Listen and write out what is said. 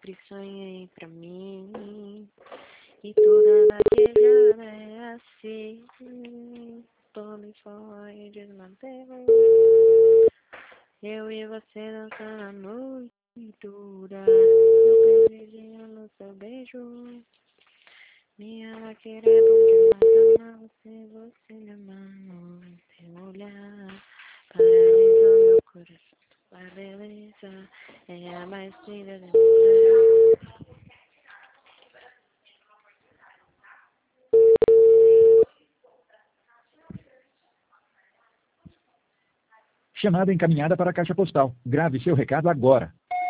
sempre sonhei pra mim. E toda vaquejada é assim. Tome forró e desmantelo. Eu e você dançando a noite dura. Eu beijinho no seu beijo. Minha vaqueira é bom demais, você me ama. Teu olhar paralisou meu coração. A beleza é a mais linda da mulher. Chamada encaminhada para a caixa postal. Grave seu recado agora.